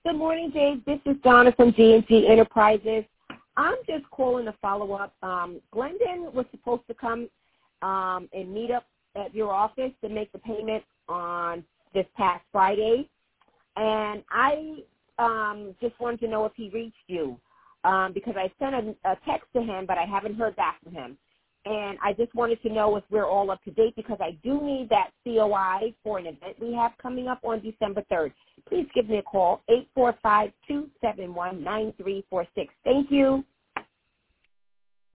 Good morning, Dave. This is Donna from G&G Enterprises. I'm just calling to follow up. Glendon was supposed to come and meet up at your office to make the payment on this past Friday, and I just wanted to know if he reached you because I sent a text to him, but I haven't heard back from him. And I just wanted to know if we're all up to date because I do need that COI for an event we have coming up on December 3rd. Please give me a call, 845-271-9346. Thank you.